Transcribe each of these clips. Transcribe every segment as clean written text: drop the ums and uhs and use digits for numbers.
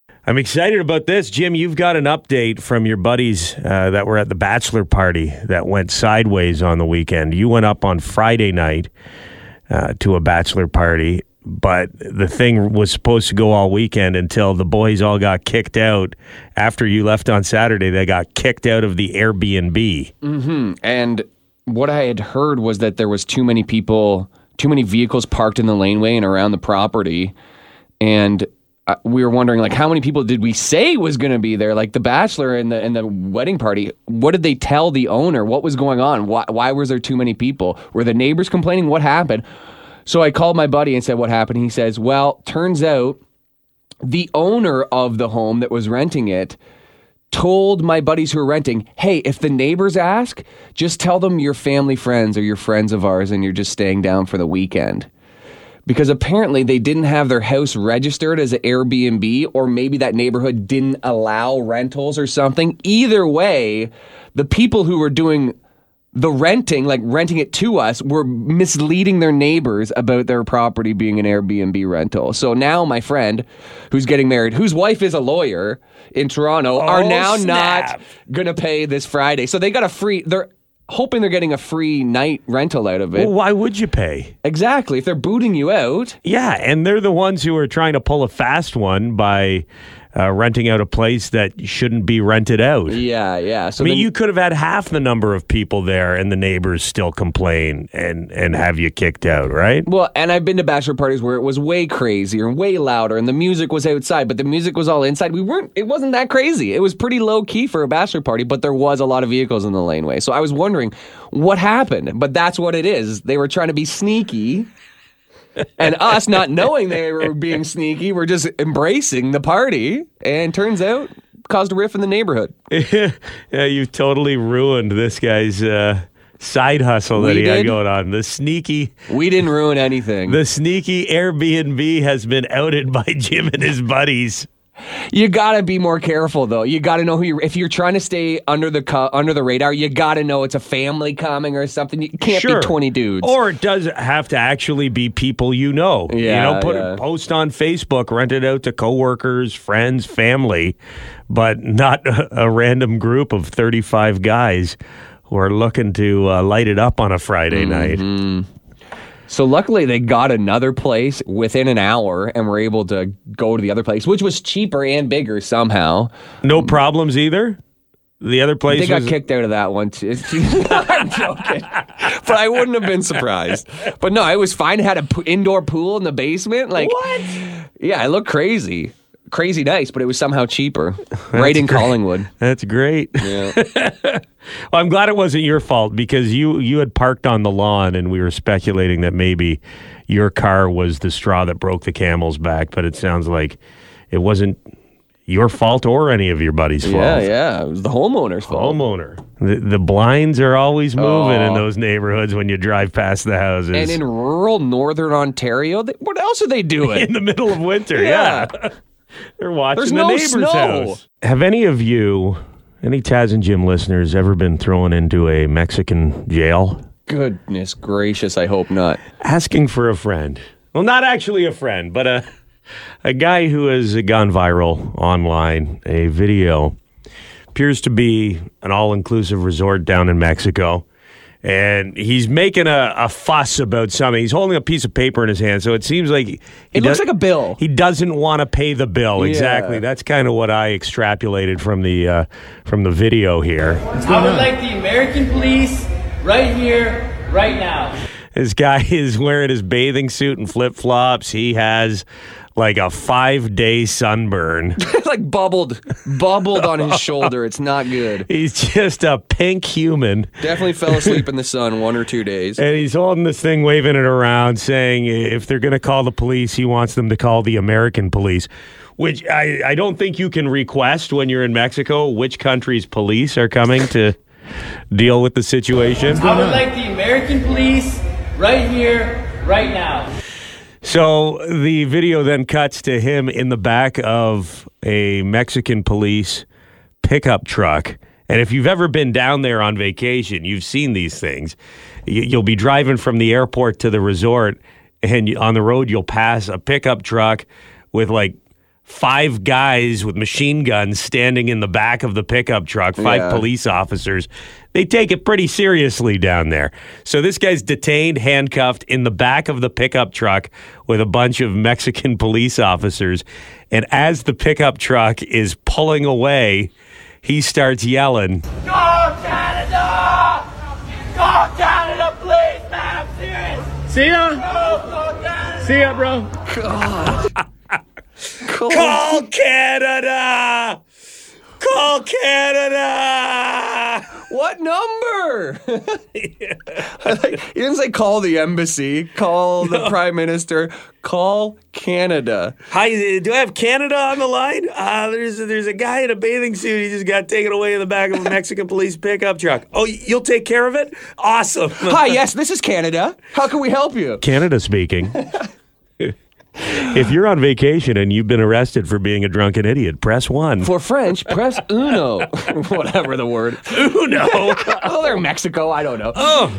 I'm excited about this. Jim, you've got an update from your buddies that were at the bachelor party that went sideways on the weekend. You went up on Friday night to a bachelor party, but the thing was supposed to go all weekend until the boys all got kicked out. After you left on Saturday, they got kicked out of the Airbnb. Mm-hmm. And what I had heard was that there was too many vehicles parked in the laneway and around the property. And we were wondering, like, how many people did we say was going to be there? Like the bachelor and the wedding party. What did they tell the owner? What was going on? Why was there too many people? Were the neighbors complaining? What happened? So I called my buddy and said, what happened? He says, well, turns out the owner of the home that was renting it told my buddies who were renting, hey, if the neighbors ask, just tell them you're family friends or you're friends of ours and you're just staying down for the weekend. Because apparently they didn't have their house registered as an Airbnb, or maybe that neighborhood didn't allow rentals or something. Either way, the people who were doing the renting, like renting it to us, were misleading their neighbors about their property being an Airbnb rental. So now my friend who's getting married, whose wife is a lawyer in Toronto, are now not going to pay this Friday. So they got they're hoping they're getting a free night rental out of it. Well, why would you pay? Exactly. If they're booting you out. Yeah, and they're the ones who are trying to pull a fast one by renting out a place that shouldn't be rented out. Yeah. So you could have had half the number of people there and the neighbors still complain and have you kicked out, right? Well, and I've been to bachelor parties where it was way crazier and way louder and the music was outside, but the music was all inside. It wasn't that crazy. It was pretty low key for a bachelor party, but there was a lot of vehicles in the laneway. So I was wondering what happened, but that's what it is. They were trying to be sneaky. And us not knowing they were being sneaky, we're just embracing the party. And turns out, caused a rift in the neighborhood. Yeah, you totally ruined this guy's side hustle that he had going on. We didn't ruin anything. The sneaky Airbnb has been outed by Jim and his buddies. You gotta be more careful, though. You gotta know if you're trying to stay under the radar, you gotta know it's a family coming or something. You can't be 20 dudes. Or it does have to actually be people you know. Yeah, post on Facebook, rent it out to coworkers, friends, family, but not a random group of 35 guys who are looking to light it up on a Friday night. So luckily they got another place within an hour and were able to go to the other place, which was cheaper and bigger somehow. No problems either? The other place They got kicked out of that one too. I'm joking. But I wouldn't have been surprised. But no, it was fine. It had an indoor pool in the basement. Like, what? Yeah, it looked crazy. Crazy nice, but it was somehow cheaper. Right in Collingwood. That's great. Yeah. Well, I'm glad it wasn't your fault because you had parked on the lawn and we were speculating that maybe your car was the straw that broke the camel's back, but it sounds like it wasn't your fault or any of your buddies' fault. Yeah. It was the homeowner's fault. The blinds are always moving in those neighborhoods when you drive past the houses. And in rural northern Ontario, what else are they doing? In the middle of winter, yeah. They're watching the neighbor's snow. house. Have any of you, any Taz and Jim listeners, ever been thrown into a Mexican jail? Goodness gracious, I hope not. Asking for a friend. Well, not actually a friend, but a guy who has gone viral online. A video appears to be an all-inclusive resort down in Mexico. And he's making a fuss about something. He's holding a piece of paper in his hand, so it seems like it looks like a bill. He doesn't want to pay the bill. Yeah. Exactly. That's kind of what I extrapolated from the video here. I would like the American police right here, right now. This guy is wearing his bathing suit and flip-flops. He has like a 5-day sunburn. Like bubbled on his shoulder. It's not good. He's just a pink human. Definitely fell asleep in the sun 1 or 2 days. And he's holding this thing, waving it around, saying if they're going to call the police, he wants them to call the American police, which I don't think you can request when you're in Mexico which country's police are coming to deal with the situation. I would like the American police right here, right now. So the video then cuts to him in the back of a Mexican police pickup truck. And if you've ever been down there on vacation, you've seen these things. You'll be driving from the airport to the resort, and on the road you'll pass a pickup truck with like 5 guys with machine guns standing in the back of the pickup truck, 5 police officers. They take it pretty seriously down there. So this guy's detained, handcuffed in the back of the pickup truck with a bunch of Mexican police officers. And as the pickup truck is pulling away, he starts yelling, Go Canada! Go Canada, please, man, I'm serious! See ya! Go Canada! See ya, bro. Call Canada! Call Canada! What number? He didn't say call the embassy, call the prime minister, call Canada. Hi, do I have Canada on the line? There's a guy in a bathing suit. He just got taken away in the back of a Mexican police pickup truck. Oh, you'll take care of it? Awesome. Hi, yes, this is Canada. How can we help you? Canada speaking. If you're on vacation and you've been arrested for being a drunken idiot, press 1. For French, press uno. Whatever the word. Uno. Oh, they're Mexico. I don't know.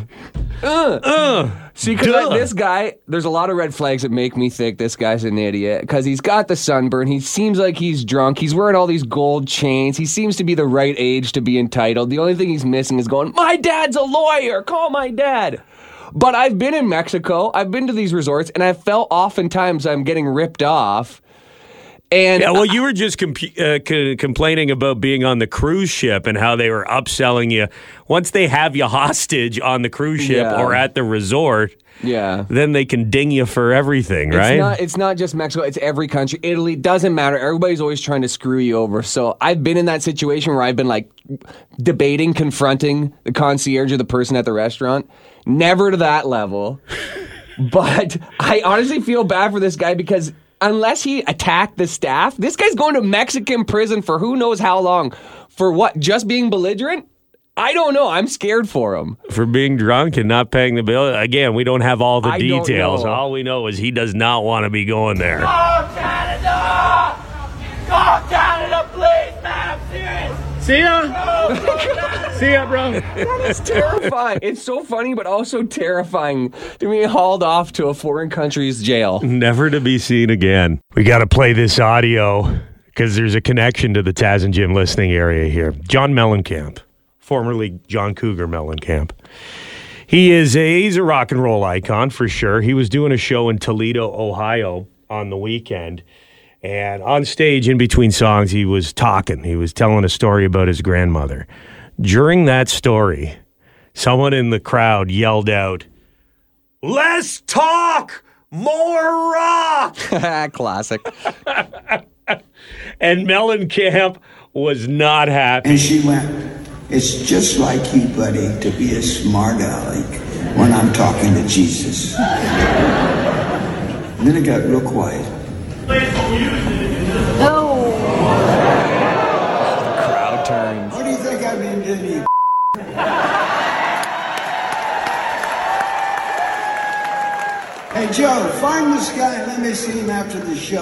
See, because this guy, there's a lot of red flags that make me think this guy's an idiot. Because he's got the sunburn. He seems like he's drunk. He's wearing all these gold chains. He seems to be the right age to be entitled. The only thing he's missing is going, my dad's a lawyer. Call my dad. But I've been in Mexico. I've been to these resorts, and I felt oftentimes I'm getting ripped off. And yeah, well, you were just complaining about being on the cruise ship and how they were upselling you. Once they have you hostage on the cruise ship or at the resort, then they can ding you for everything, right? It's not just Mexico. It's every country. Italy, doesn't matter. Everybody's always trying to screw you over. So I've been in that situation where I've been like debating, confronting the concierge or the person at the restaurant. Never to that level. But I honestly feel bad for this guy because unless he attacked the staff, this guy's going to Mexican prison for who knows how long. For what? Just being belligerent? I don't know. I'm scared for him. For being drunk and not paying the bill? Again, we don't have all the details. All we know is he does not want to be going there. Go Canada! Go Canada, please, man, I'm serious! See ya! See ya, bro. That is terrifying. It's so funny, but also terrifying to be hauled off to a foreign country's jail. Never to be seen again. We got to play this audio because there's a connection to the Taz and Jim listening area here. John Mellencamp, formerly John Cougar Mellencamp. He's a rock and roll icon for sure. He was doing a show in Toledo, Ohio on the weekend. And on stage, in between songs, he was talking. He was telling a story about his grandmother. During that story, someone in the crowd yelled out, "Less talk, more rock!" Classic. And Mellencamp was not happy. And she went, "It's just like you, buddy, to be a smart aleck when I'm talking to Jesus." And then it got real quiet. Oh. The crowd turns. What do you think I've been doing to you? Hey, Joe, find this guy and let me see him after the show.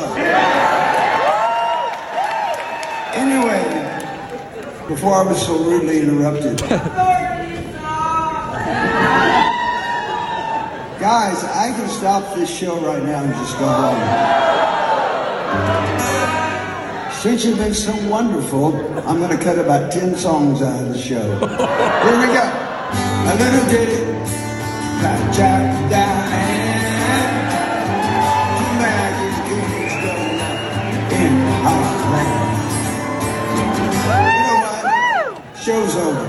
Anyway, before I was so rudely interrupted. Guys, I can stop this show right now and just go home. Since you've been so wonderful, I'm going to cut about 10 songs out of the show. Here we go. A little ditty. Jack down in our land. You know what? Show's over.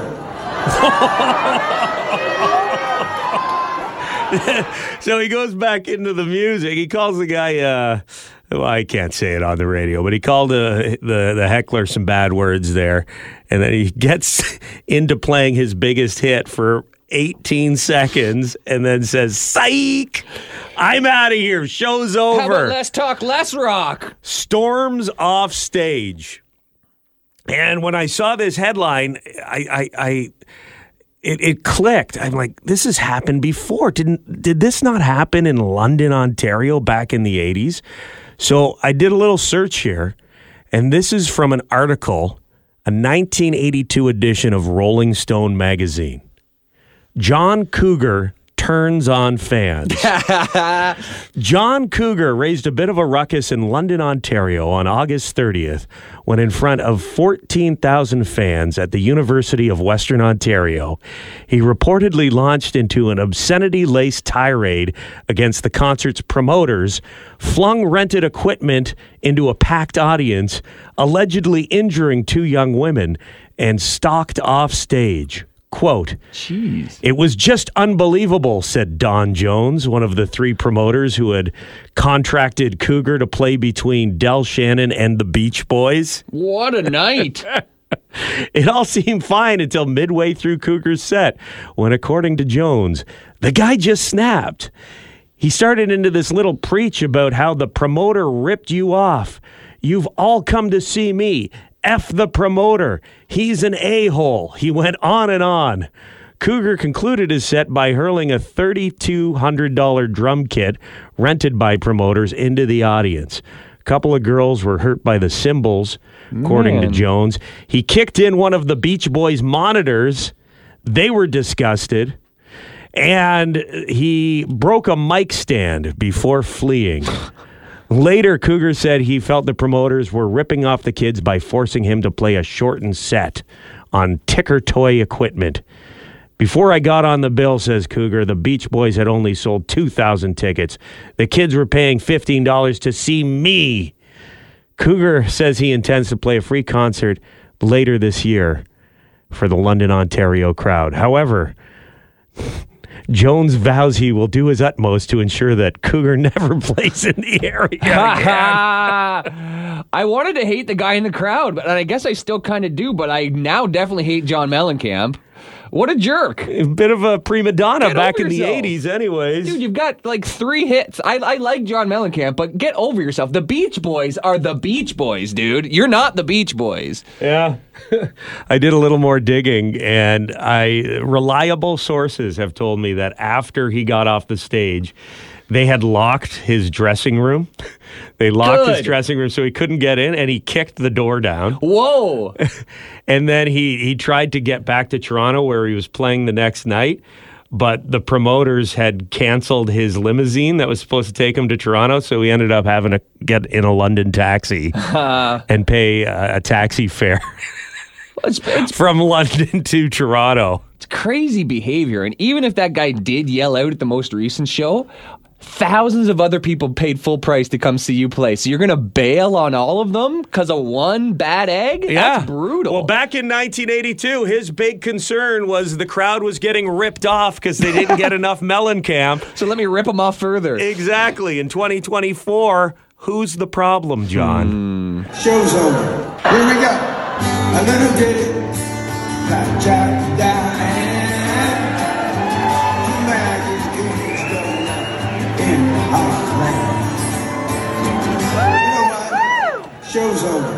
So he goes back into the music. He calls the guy, well, I can't say it on the radio, but he called the heckler some bad words there. And then he gets into playing his biggest hit for 18 seconds and then says, "Psych! I'm out of here. Show's over." How about less talk, less rock? Storms off stage. And when I saw this headline, It clicked. I'm like, this has happened before. Did this not happen in London, Ontario back in the 80s? So I did a little search here, and this is from an article, a 1982 edition of Rolling Stone magazine. John Cougar turns on fans. John Cougar raised a bit of a ruckus in London, Ontario on August 30th when in front of 14,000 fans at the University of Western Ontario, he reportedly launched into an obscenity-laced tirade against the concert's promoters, flung rented equipment into a packed audience, allegedly injuring 2 young women, and stalked off stage. Quote, Jeez. "It was just unbelievable," said Don Jones, one of the 3 promoters who had contracted Cougar to play between Del Shannon and the Beach Boys. What a night. It all seemed fine until midway through Cougar's set, when, according to Jones, the guy just snapped. He started into this little preach about how the promoter ripped you off. You've all come to see me. F the promoter. He's an a-hole. He went on and on. Cougar concluded his set by hurling a $3,200 drum kit rented by promoters into the audience. A couple of girls were hurt by the cymbals, according to Jones. He kicked in one of the Beach Boys monitors. They were disgusted. And he broke a mic stand before fleeing. Later, Cougar said he felt the promoters were ripping off the kids by forcing him to play a shortened set on ticker toy equipment. "Before I got on the bill," says Cougar, "the Beach Boys had only sold 2,000 tickets. The kids were paying $15 to see me." Cougar says he intends to play a free concert later this year for the London, Ontario crowd. However, Jones vows he will do his utmost to ensure that Cougar never plays in the area again. I wanted to hate the guy in the crowd, but I guess I still kind of do, but I now definitely hate John Mellencamp. What a jerk. A bit of a prima donna Get back over in the yourself. 80s anyways. Dude, you've got like 3 hits. I like John Mellencamp, but get over yourself. The Beach Boys are the Beach Boys, dude. You're not the Beach Boys. Yeah. I did a little more digging, and reliable sources have told me that after he got off the stage, they had locked his dressing room. They locked his Good. dressing room so he couldn't get in, and he kicked the door down. Whoa. And then he tried to get back to Toronto where he was playing the next night, but the promoters had canceled his limousine that was supposed to take him to Toronto, so he ended up having to get in a London taxi and pay a taxi fare It's from London to Toronto. crazy behavior. And even if that guy did yell out at the most recent show, thousands of other people paid full price to come see you play. So you're going to bail on all of them because of one bad egg? Yeah. That's brutal. Well, back in 1982, his big concern was the crowd was getting ripped off because they didn't get enough Mellencamp. So let me rip them off further. Exactly. In 2024, who's the problem, John? Show's over. Here we go. A little ditty. Got Jack Diane. Two magic kings going up in the heartland. You know what? Show's over.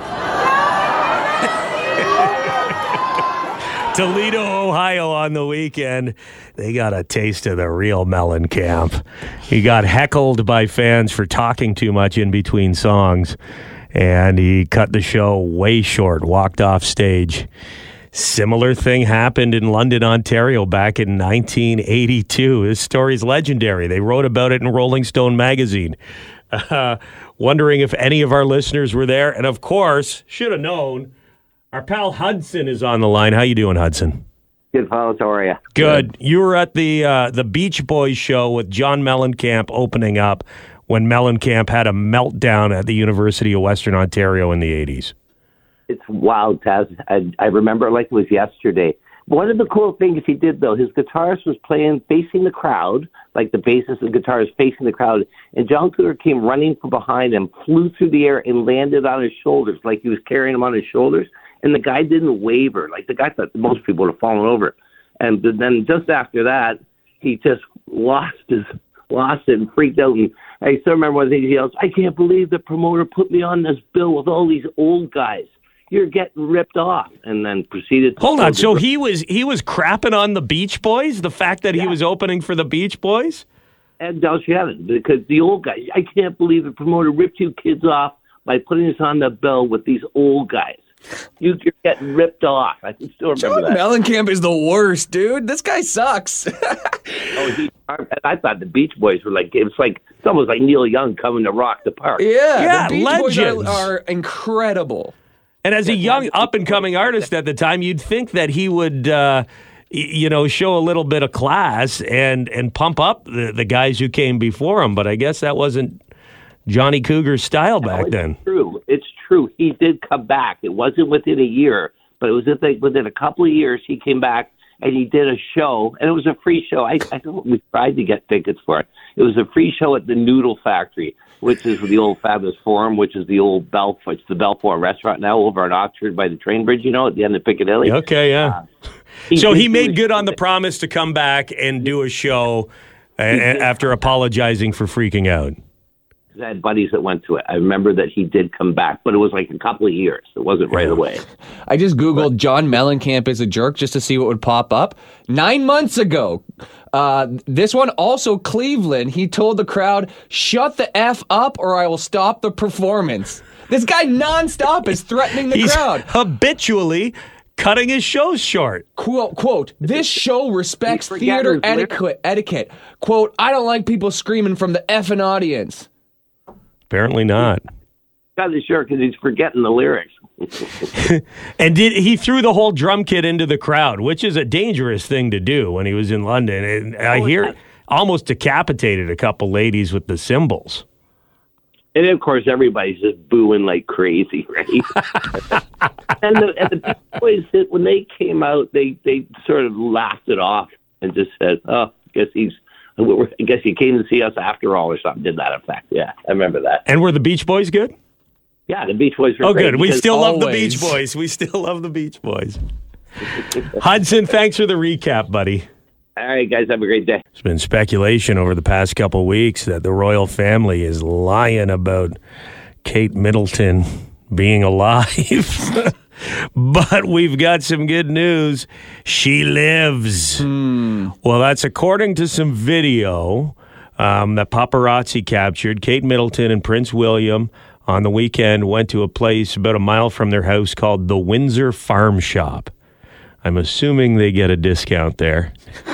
Toledo, Ohio on the weekend. They got a taste of the real Mellencamp. He got heckled by fans for talking too much in between songs, and he cut the show way short, walked off stage. Similar thing happened in London, Ontario back in 1982. This story's legendary. They wrote about it in Rolling Stone magazine. Wondering if any of our listeners were there. And of course, should have known, our pal Hudson is on the line. How you doing, Hudson? Good, fellas. How are you? Good. You were at the Beach Boys show with John Mellencamp opening up when Mellencamp had a meltdown at the University of Western Ontario in the 80s. It's wild, Taz. I remember it like it was yesterday. One of the cool things he did, though, his guitarist was playing facing the crowd, like the bassist and guitarist facing the crowd, and John Cougar came running from behind him, flew through the air, and landed on his shoulders, like he was carrying him on his shoulders, and the guy didn't waver. Like, the guy thought most people would have fallen over. And then just after that, he just lost it and freaked out. And I still remember one thing he yells, "I can't believe the promoter put me on this bill with all these old guys. You're getting ripped off," and then proceeded to... Hold on. So he was crapping on the Beach Boys? The fact that he was opening for the Beach Boys? And Del Shannon, because the old guys, "I can't believe the promoter ripped you kids off by putting us on the bill with these old guys." You're getting ripped off. I can still remember John that. Mellencamp is the worst, dude. This guy sucks. I thought the Beach Boys were like, it's almost like Neil Young coming to rock the park. Yeah, the Beach legends. Boys are incredible. And as a young up-and-coming artist at the time, you'd think that he would, show a little bit of class and pump up the guys who came before him. But I guess that wasn't Johnny Cougar's style back then. It's true. He did come back. It wasn't within a year, but it was within a couple of years he came back and he did a show, and it was a free show. We tried to get tickets for it. It was a free show at the Noodle Factory, which is the old Fabulous Forum, which is the old it's the Belfort restaurant now over on Oxford by the train bridge, at the end of Piccadilly. Okay, yeah. So he made good on the promise to come back and do a show after apologizing for freaking out. I had buddies that went to it. I remember that he did come back, but it was like a couple of years. It wasn't right away. I just Googled John Mellencamp is a jerk just to see what would pop up. 9 months ago, this one also Cleveland, he told the crowd, "Shut the F up or I will stop the performance." This guy nonstop is threatening the crowd. Habitually cutting his shows short. Quote, "This show respects theater etiquette. Quote, I don't like people screaming from the effing audience." Apparently not. Got the shirt because he's forgetting the lyrics. And he threw the whole drum kit into the crowd, which is a dangerous thing to do when he was in London. And I hear almost decapitated a couple ladies with the cymbals. And of course, everybody's just booing like crazy, right? and the Beach Boys, when they came out, they sort of laughed it off and just said, "Oh, I guess he came to see us after all," or something. Did that effect? Yeah, I remember that. And were the Beach Boys good? Yeah, the Beach Boys were great. Good. We still love the Beach Boys. We still love the Beach Boys. Hudson, thanks for the recap, buddy. All right, guys, have a great day. There's been speculation over the past couple of weeks that the royal family is lying about Kate Middleton being alive. But we've got some good news. She lives. Well, that's according to some video that paparazzi captured. Kate Middleton and Prince William on the weekend went to a place about a mile from their house called the Windsor Farm Shop. I'm assuming they get a discount there.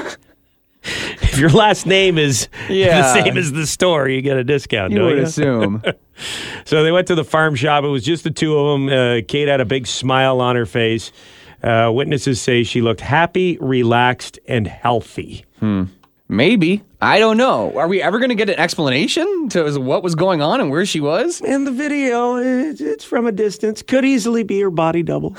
If your last name is the same as the store, you get a discount, You would assume. So they went to the farm shop. It was just the two of them. Kate had a big smile on her face. Witnesses say she looked happy, relaxed, and healthy. Maybe. I don't know. Are we ever going to get an explanation to what was going on and where she was? In the video, it's from a distance. Could easily be her body double.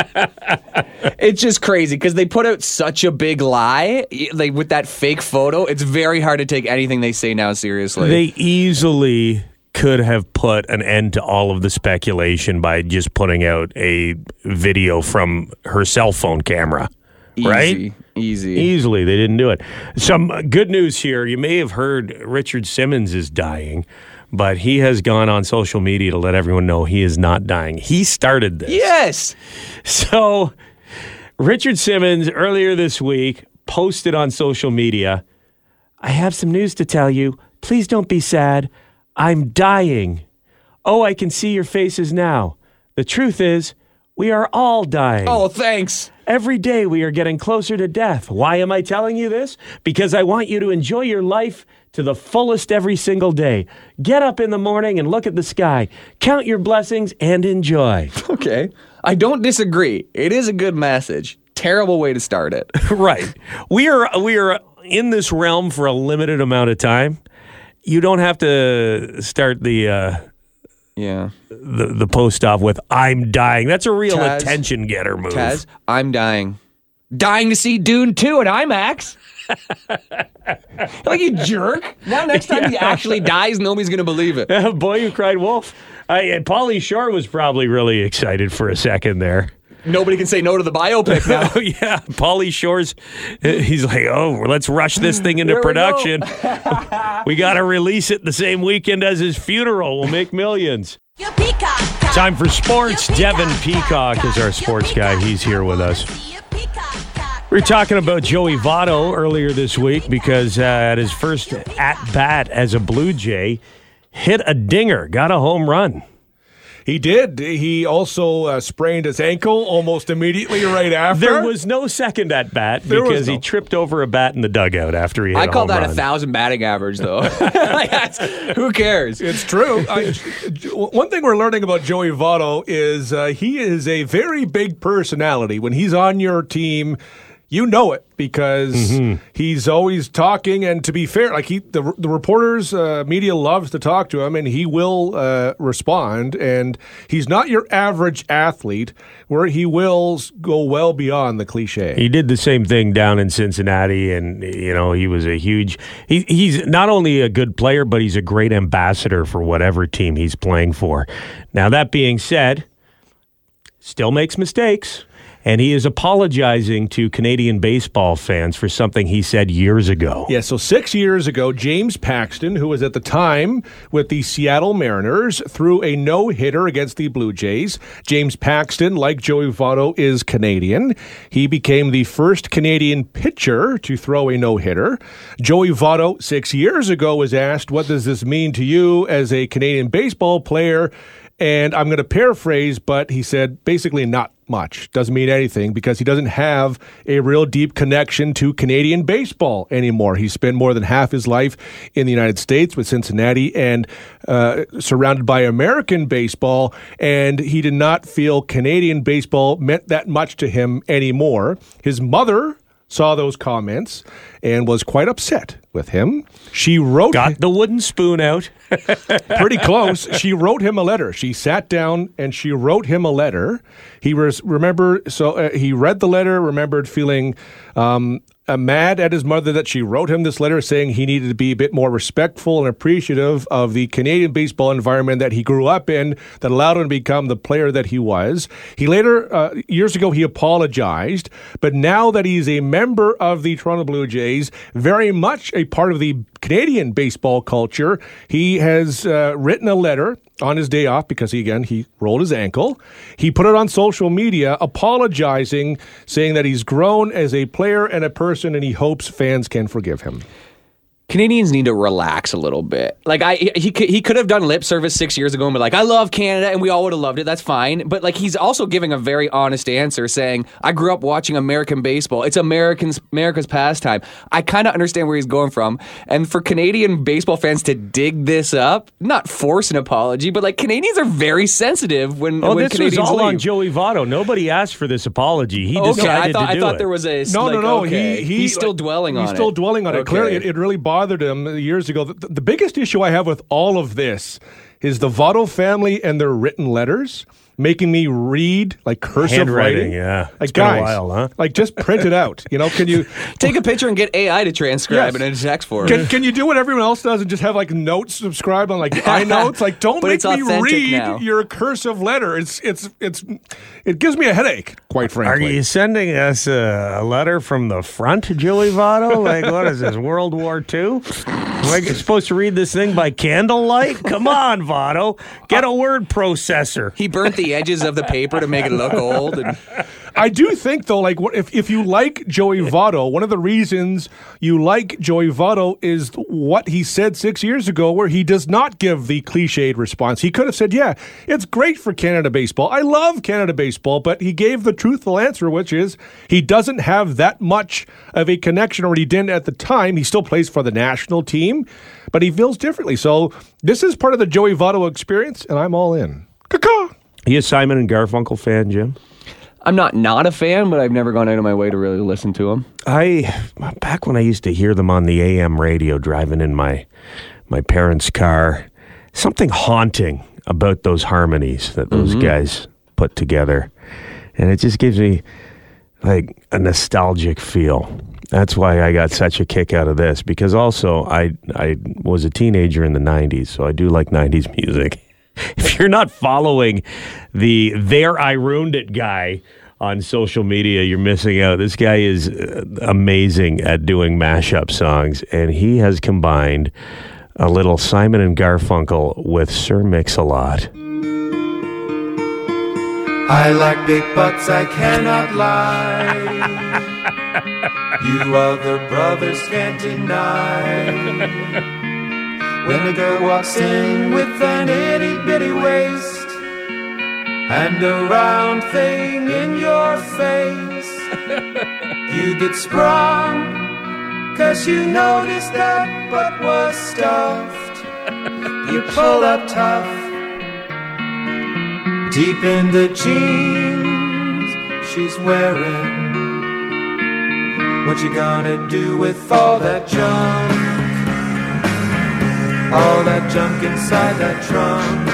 It's just crazy because they put out such a big lie. Like with that fake photo, it's very hard to take anything they say now seriously. They easily could have put an end to all of the speculation by just putting out a video from her cell phone camera. Right? Easy. Easily. They didn't do it. Some good news here. You may have heard Richard Simmons is dying, but he has gone on social media to let everyone know he is not dying. He started this. Yes. So Richard Simmons earlier this week posted on social media, "I have some news to tell you. Please don't be sad. I'm dying. Oh, I can see your faces now. The truth is, we are all dying. Oh, thanks. Every day we are getting closer to death. Why am I telling you this? Because I want you to enjoy your life to the fullest every single day. Get up in the morning and look at the sky. Count your blessings and enjoy." Okay. I don't disagree. It is a good message. Terrible way to start it. Right. We are in this realm for a limited amount of time. You don't have to start the post off with "I'm dying." That's a real attention getter move. Taz, I'm dying. Dying to see Dune 2 at IMAX. Like, you jerk. Now next time he actually dies, nobody's going to believe it. Boy Who Cried Wolf. Pauly Shore was probably really excited for a second there. Nobody can say no to the biopic now. Yeah, Pauly Shore's, he's like, "Oh, let's rush this thing into production. We got to release it the same weekend as his funeral. We'll make millions." Time for sports. Devin Peacock is our sports guy. He's here with us. We were talking about Joey Votto earlier this week because at his first at-bat as a Blue Jay, hit a dinger, got a home run. He did. He also sprained his ankle almost immedately right after. There was no second at bat because he tripped over a bat in the dugout after he hit I a call home that run. 1,000 batting average, though. Who cares? It's true. One thing we're learning about Joey Votto is he is a very big personality. When he's on your team, you know it because he's always talking. And to be fair, like the reporters, media loves to talk to him, and he will respond. And he's not your average athlete, where he will go well beyond the cliche. He did the same thing down in Cincinnati, and he was a huge. He's not only a good player, but he's a great ambassador for whatever team he's playing for. Now that being said, still makes mistakes. And he is apologizing to Canadian baseball fans for something he said years ago. Yeah, so 6 years ago, James Paxton, who was at the time with the Seattle Mariners, threw a no-hitter against the Blue Jays. James Paxton, like Joey Votto, is Canadian. He became the first Canadian pitcher to throw a no-hitter. Joey Votto, 6 years ago, was asked, what does this mean to you as a Canadian baseball player? And I'm going to paraphrase, but he said basically not much. Doesn't mean anything because he doesn't have a real deep connection to Canadian baseball anymore. He spent more than half his life in the United States with Cincinnati and surrounded by American baseball, and he did not feel Canadian baseball meant that much to him anymore. His mother saw those comments and was quite upset with him. She got the wooden spoon out. Pretty close. She wrote him a letter. She sat down and she wrote him a letter. He read the letter, remembered feeling mad at his mother that she wrote him this letter saying he needed to be a bit more respectful and appreciative of the Canadian baseball environment that he grew up in that allowed him to become the player that he was. He later, years ago, he apologized, but now that he's a member of the Toronto Blue Jays, very much a part of the Canadian baseball culture, he has written a letter on his day off because, he rolled his ankle. He put it on social media apologizing, saying that he's grown as a player and a person, and he hopes fans can forgive him. Canadians need to relax a little bit. Like he could have done lip service 6 years ago and be like, I love Canada, and we all would have loved it. That's fine. But like he's also giving a very honest answer saying, I grew up watching American baseball. It's America's pastime. I kind of understand where he's going from. And for Canadian baseball fans to dig this up, not force an apology, but like Canadians are very sensitive when this Canadians was all leave. on Joey Votto. Nobody asked for this apology. He decided to do it. I thought there was a No. He's still dwelling on it. He's still dwelling on it. Clearly, it really bothered him years ago. The biggest issue I have with all of this is the Votto family and their written letters making me read like cursive handwriting. writing. Yeah, like it's been guys, a while, huh? Like just print it out. Can you take a picture and get AI to transcribe it in a text form? Can you do what everyone else does and just have like notes subscribed on like iNotes? Like don't make me read your cursive letter. It gives me a headache, quite frankly. Are you sending us a letter from the front, Joey Votto? Like what is this, World War II? Am I supposed to read this thing by candlelight? Come on, Votto. Get a word processor. He burnt the edges of the paper to make it look old. I do think, though, like if you like Joey Votto, one of the reasons you like Joey Votto is what he said 6 years ago, where he does not give the cliched response. He could have said, yeah, it's great for Canada baseball. I love Canada baseball, but he gave the truthful answer, which is he doesn't have that much of a connection, or he didn't at the time. He still plays for the national team, but he feels differently. So this is part of the Joey Votto experience, and I'm all in. Caw-caw. Are you a Simon and Garfunkel fan, Jim? I'm not a fan, but I've never gone out of my way to really listen to them. Back when I used to hear them on the AM radio driving in my parents' car, something haunting about those harmonies that those guys put together. And it just gives me like a nostalgic feel. That's why I got such a kick out of this, because also I was a teenager in the 90s, so I do like 90s music. If you're not following the There I Ruined It guy on social media, you're missing out. This guy is amazing at doing mashup songs, and he has combined a little Simon and Garfunkel with Sir Mix-a-Lot. I like big butts, I cannot lie. You other brothers can't deny. When a girl walks in with an itty-bitty waist, and a round thing in your face. You get sprung, 'cause you noticed that butt was stuffed. You pull up tough, deep in the jeans she's wearing. What you gonna do with all that junk? All that junk inside that trunk.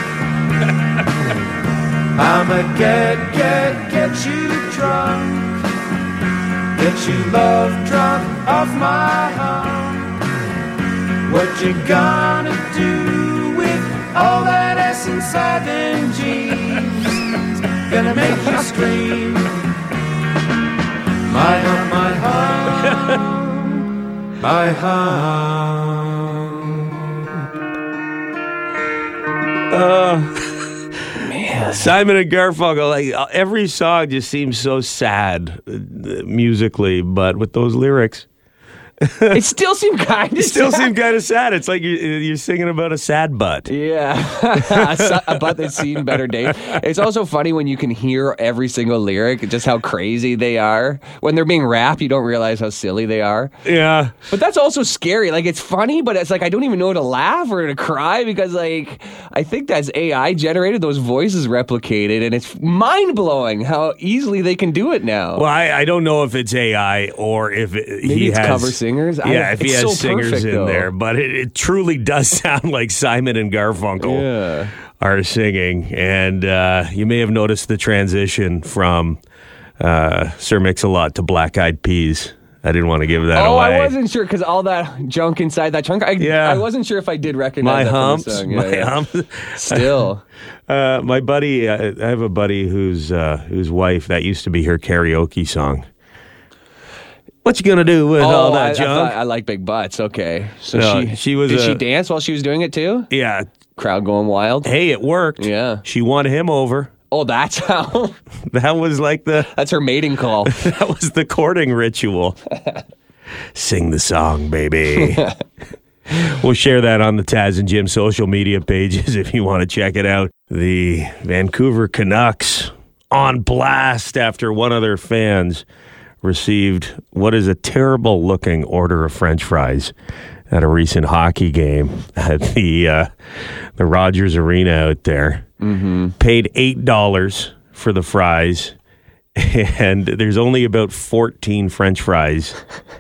I'ma get you drunk. Get you love drunk off my hump. What you gonna do with all that S inside them jeans? Gonna make you scream. My hump, my hump, my hump. Man, Simon and Garfunkel, like every song just seems so sad musically, but with those lyrics, It still seemed kind of sad. It's like you're singing about a sad butt. Yeah. A butt that's seen better days. It's also funny when you can hear every single lyric, just how crazy they are. When they're being rapped, you don't realize how silly they are. Yeah. But that's also scary. Like, it's funny, but it's like I don't even know to laugh or to cry because, like, I think that's AI generated, those voices replicated, and it's mind-blowing how easily they can do it now. Well, I don't know if it's AI or if Maybe it's cover singers. Yeah, if he has so singers perfect, in though. there. But it truly does sound like Simon and Garfunkel are singing. And you may have noticed the transition from Sir Mix-a-Lot to Black Eyed Peas. I didn't want to give that away. I wasn't sure because all that junk inside that trunk. I wasn't sure if I did recognize that from the song. My hump. Still. My buddy, I have a buddy whose wife, that used to be her karaoke song. What you gonna do with all that junk? I like big butts. Okay, so she was. Did she dance while she was doing it too? Yeah, crowd going wild. Hey, it worked. Yeah, she won him over. Oh, that's how. That was like that's her mating call. That was the courting ritual. Sing the song, baby. We'll share that on the Taz and Jim social media pages if you want to check it out. The Vancouver Canucks on blast after one of their fans received what is a terrible-looking order of French fries at a recent hockey game at the Rogers Arena out there. Mm-hmm. Paid $8 for the fries, and there's only about 14 French fries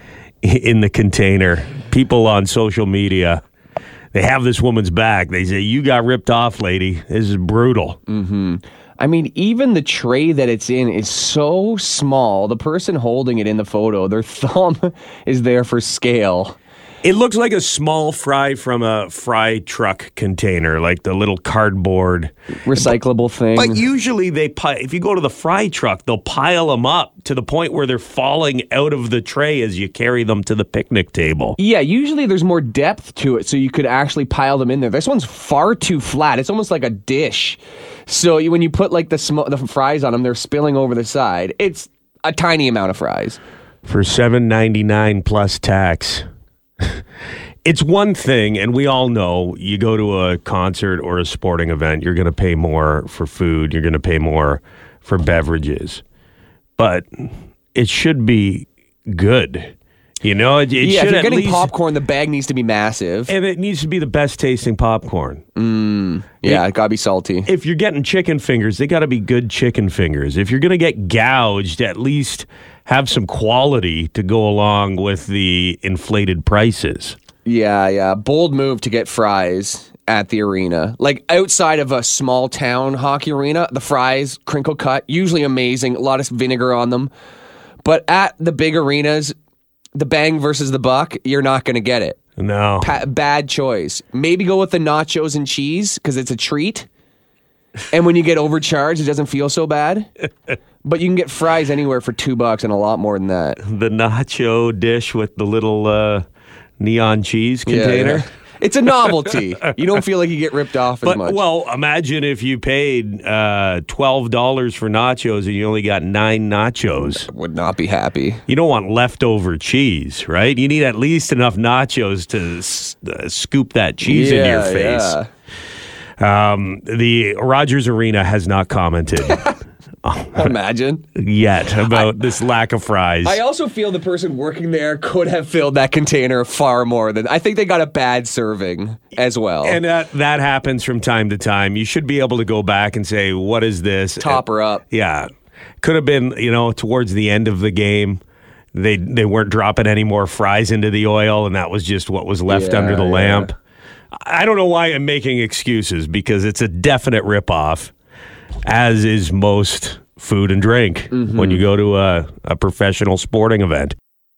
in the container. People on social media, they have this woman's back. They say, "You got ripped off, lady. This is brutal." Mm-hmm. I mean, even the tray that it's in is so small. The person holding it in the photo, their thumb is there for scale. It looks like a small fry from a fry truck container, like the little cardboard recyclable thing. But usually if you go to the fry truck, they'll pile them up to the point where they're falling out of the tray as you carry them to the picnic table. Yeah, usually there's more depth to it, so you could actually pile them in there. This one's far too flat. It's almost like a dish. So when you put like the fries on them, they're spilling over the side. It's a tiny amount of fries. For $7.99 plus tax. It's one thing, and we all know you go to a concert or a sporting event, you're going to pay more for food, you're going to pay more for beverages. But it should be good. You know, it should if you're at getting least, popcorn, the bag needs to be massive. And it needs to be the best tasting popcorn. Yeah, it got to be salty. If you're getting chicken fingers, they got to be good chicken fingers. If you're going to get gouged, at least have some quality to go along with the inflated prices. Yeah. Bold move to get fries at the arena. Like outside of a small town hockey arena, the fries, crinkle cut, usually amazing, a lot of vinegar on them. But at the big arenas, the bang versus the buck, you're not going to get it. No. Bad choice. Maybe go with the nachos and cheese because it's a treat. And when you get overcharged, it doesn't feel so bad. But you can get fries anywhere for $2 and a lot more than that. The nacho dish with the little neon cheese container. Yeah. It's a novelty. You don't feel like you get ripped off as much. Well, imagine if you paid $12 for nachos and you only got 9 nachos. I would not be happy. You don't want leftover cheese, right? You need at least enough nachos to scoop that cheese into your face. The Rogers Arena has not commented Imagine. yet about this lack of fries. I also feel the person working there could have filled that container far more than. I think they got a bad serving as well. And that happens from time to time. You should be able to go back and say, what is this? Top her up. Yeah. Could have been, towards the end of the game. They weren't dropping any more fries into the oil, and that was just what was left under the lamp. I don't know why I'm making excuses, because it's a definite ripoff, as is most food and drink when you go to a professional sporting event.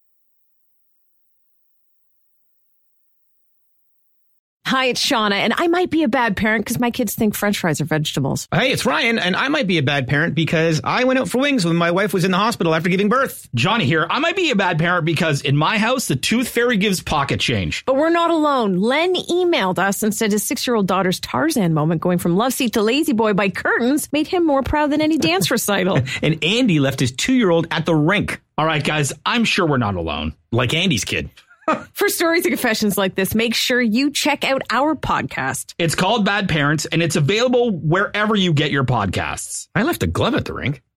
Hi, it's Shauna, and I might be a bad parent because my kids think French fries are vegetables. Hey, it's Ryan, and I might be a bad parent because I went out for wings when my wife was in the hospital after giving birth. Johnny here. I might be a bad parent because in my house, the tooth fairy gives pocket change. But we're not alone. Len emailed us and said his 6-year-old daughter's Tarzan moment going from love seat to lazy boy by curtains made him more proud than any dance recital. And Andy left his 2-year-old at the rink. All right, guys, I'm sure we're not alone. Like Andy's kid. For stories and confessions like this, make sure you check out our podcast. It's called Bad Parents, and it's available wherever you get your podcasts. I left a glove at the rink.